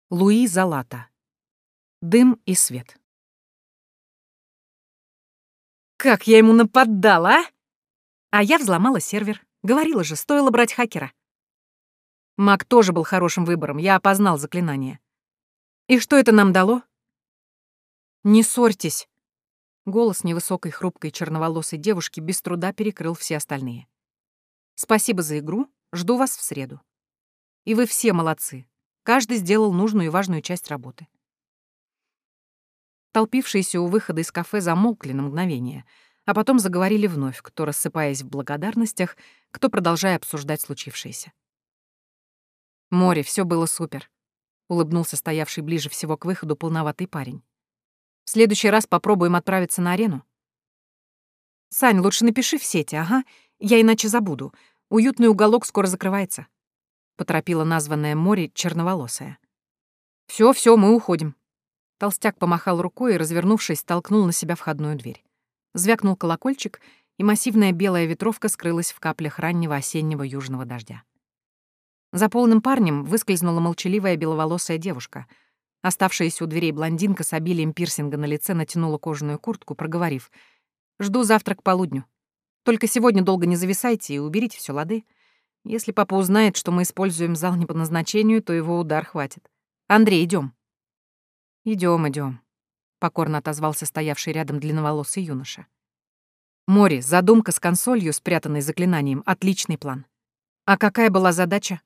Луи Залата. Дым и свет. Как я ему нападала, а? А я взломала сервер. Говорила же, стоило брать хакера. Маг тоже был хорошим выбором, я опознал заклинание. И что это нам дало? Не ссорьтесь. Голос невысокой, хрупкой, черноволосой девушки без труда перекрыл все остальные. Спасибо за игру, жду вас в среду. И вы все молодцы. Каждый сделал нужную и важную часть работы. Толпившиеся у выхода из кафе замолкли на мгновение, а потом заговорили вновь, кто рассыпаясь в благодарностях, кто продолжая обсуждать случившееся. «Море, все было супер», — улыбнулся стоявший ближе всего к выходу полноватый парень. «В следующий раз попробуем отправиться на арену». «Сань, лучше напиши в сети, ага, я иначе забуду. Уютный уголок скоро закрывается», — поторопила названное Море черноволосая. Все, мы уходим». Толстяк помахал рукой и, развернувшись, толкнул на себя входную дверь. Звякнул колокольчик, и массивная белая ветровка скрылась в каплях раннего осеннего южного дождя. За полным парнем выскользнула молчаливая беловолосая девушка. Оставшаяся у дверей блондинка с обилием пирсинга на лице натянула кожаную куртку, проговорив: «Жду завтра к полудню. Только сегодня долго не зависайте и уберите все лады. Если папа узнает, что мы используем зал не по назначению, то его удар хватит. Андрей, идем. Идем, покорно отозвался стоявший рядом длинноволосый юноша. Мори, задумка с консолью, спрятанной заклинанием, отличный план. А какая была задача?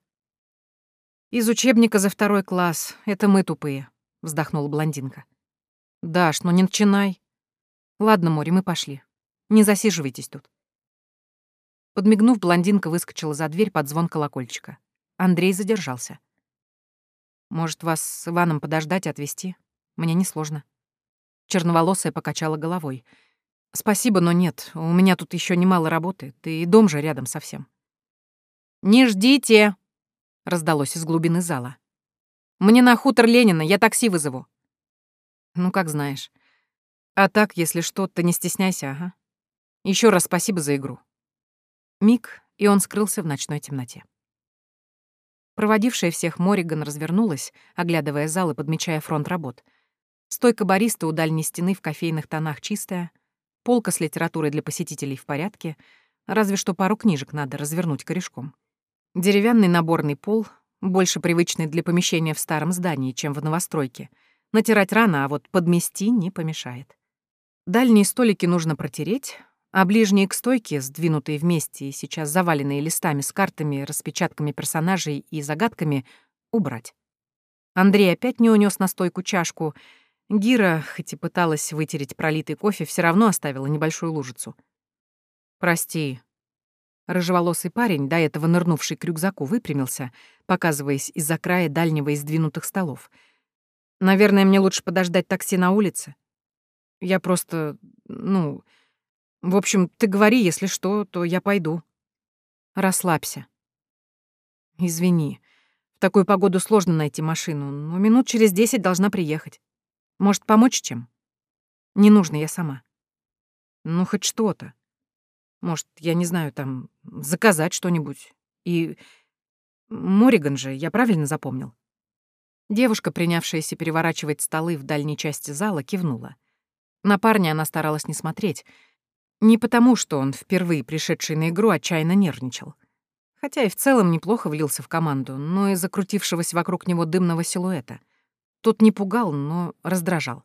Из учебника за 2 класс. Это мы тупые, вздохнула блондинка. Даш, ну не начинай. Ладно, Мори, мы пошли. Не засиживайтесь тут. Подмигнув, блондинка выскочила за дверь под звон колокольчика. Андрей задержался. Может, вас с Иваном подождать и отвезти? Мне несложно. Черноволосая покачала головой. Спасибо, но нет, у меня тут еще немало работы, ты и дом же рядом совсем. Не ждите, раздалось из глубины зала. Мне на хутор Ленина, я такси вызову. Ну, как знаешь. А так, если что, то не стесняйся, ага. Еще раз спасибо за игру. Миг, и он скрылся в ночной темноте. Проводившая всех Мориган развернулась, оглядывая зал и подмечая фронт работ. Стойка бариста у дальней стены в кофейных тонах чистая, полка с литературой для посетителей в порядке, разве что пару книжек надо развернуть корешком. Деревянный наборный пол, больше привычный для помещения в старом здании, чем в новостройке. Натирать рано, а вот подмести не помешает. Дальние столики нужно протереть, а ближние к стойке, сдвинутые вместе и сейчас заваленные листами с картами, распечатками персонажей и загадками, убрать. Андрей опять не унес на стойку чашку. Гира, хоть и пыталась вытереть пролитый кофе, все равно оставила небольшую лужицу. «Прости». Рыжеволосый парень, до этого нырнувший к рюкзаку, выпрямился, показываясь из-за края дальнего из сдвинутых столов. «Наверное, мне лучше подождать такси на улице. Я просто... В общем, ты говори, если что, то я пойду. Расслабься. Извини. В такую погоду сложно найти машину, но минут через 10 должна приехать. Может, помочь чем? Не нужно, я сама. Ну, хоть что-то. Может, я не знаю, там, заказать что-нибудь. И... Мориган же, я правильно запомнил? Девушка, принявшаяся переворачивать столы в дальней части зала, кивнула. На парня она старалась не смотреть. Не потому, что он, впервые пришедший на игру, отчаянно нервничал. Хотя и в целом неплохо влился в команду, но из-за крутившегося вокруг него дымного силуэта. Тот не пугал, но раздражал.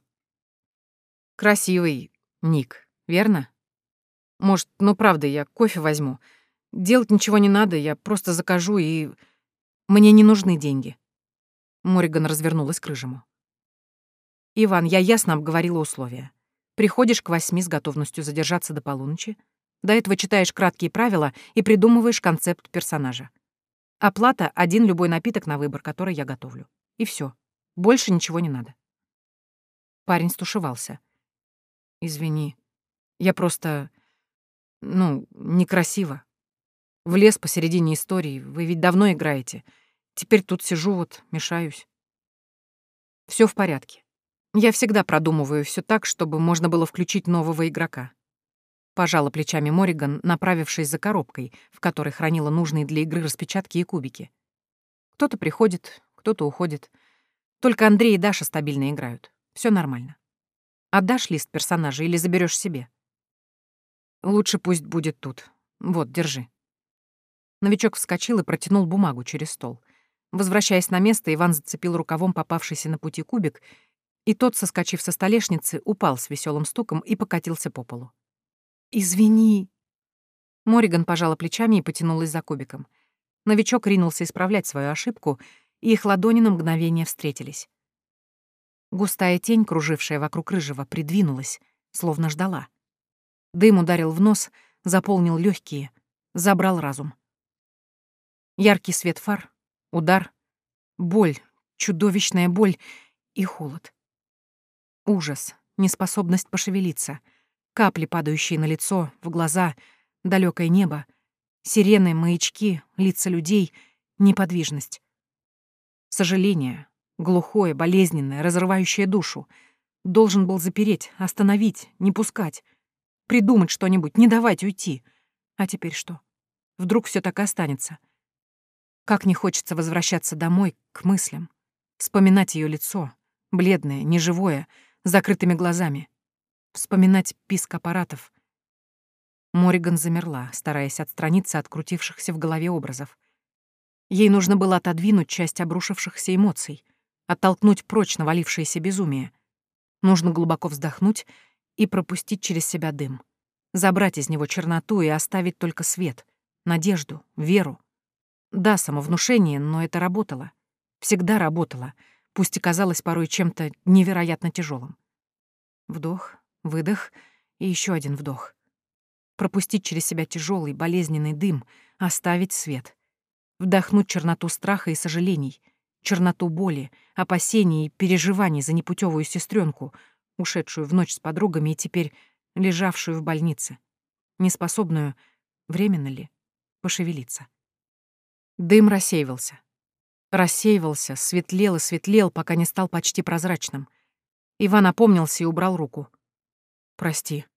Красивый ник, верно? Может, ну правда, я кофе возьму. Делать ничего не надо, я просто закажу и... Мне не нужны деньги. Мориган развернулась к Рыжему. Иван, я ясно обговорила условия. Приходишь к 8 с готовностью задержаться до полуночи. До этого читаешь краткие правила и придумываешь концепт персонажа. Оплата — 1 любой напиток на выбор, который я готовлю. И все. Больше ничего не надо. Парень стушевался. Извини. Я просто... некрасиво. Влез посередине истории. Вы ведь давно играете. Теперь тут сижу вот, мешаюсь. Все в порядке. Я всегда продумываю все так, чтобы можно было включить нового игрока. Пожала плечами Мориган, направившись за коробкой, в которой хранила нужные для игры распечатки и кубики. Кто-то приходит, кто-то уходит. Только Андрей и Даша стабильно играют. Все нормально. Отдашь лист персонажа или заберешь себе? Лучше пусть будет тут. Вот, держи. Новичок вскочил и протянул бумагу через стол. Возвращаясь на место, Иван зацепил рукавом попавшийся на пути кубик, и тот, соскочив со столешницы, упал с веселым стуком и покатился по полу. «Извини». Мориган пожала плечами и потянулась за кубиком. Новичок ринулся исправлять свою ошибку, и их ладони на мгновение встретились. Густая тень, кружившая вокруг рыжего, придвинулась, словно ждала. Дым ударил в нос, заполнил легкие, забрал разум. Яркий свет фар, удар, боль, чудовищная боль и холод. Ужас, неспособность пошевелиться, капли, падающие на лицо, в глаза, далёкое небо, сирены, маячки, лица людей, неподвижность. Сожаление, глухое, болезненное, разрывающее душу. Должен был запереть, остановить, не пускать. Придумать что-нибудь, не давать уйти. А теперь что? Вдруг всё так и останется? Как не хочется возвращаться домой, к мыслям. Вспоминать её лицо, бледное, неживое, с закрытыми глазами. Вспоминать писк аппаратов. Мориган замерла, стараясь отстраниться от крутившихся в голове образов. Ей нужно было отодвинуть часть обрушившихся эмоций, оттолкнуть прочь навалившееся безумие. Нужно глубоко вздохнуть и пропустить через себя дым. Забрать из него черноту и оставить только свет, надежду, веру. Да, самовнушение, но это работало. Всегда работало, пусть и казалось порой чем-то невероятно тяжелым. Вдох, выдох и еще один вдох. Пропустить через себя тяжелый, болезненный дым, оставить свет. Вдохнуть черноту страха и сожалений, черноту боли, опасений и переживаний за непутевую сестренку, ушедшую в ночь с подругами и теперь лежавшую в больнице, неспособную, временно ли, пошевелиться. Дым рассеивался. Рассеивался, светлел и светлел, пока не стал почти прозрачным. Иван опомнился и убрал руку. «Прости».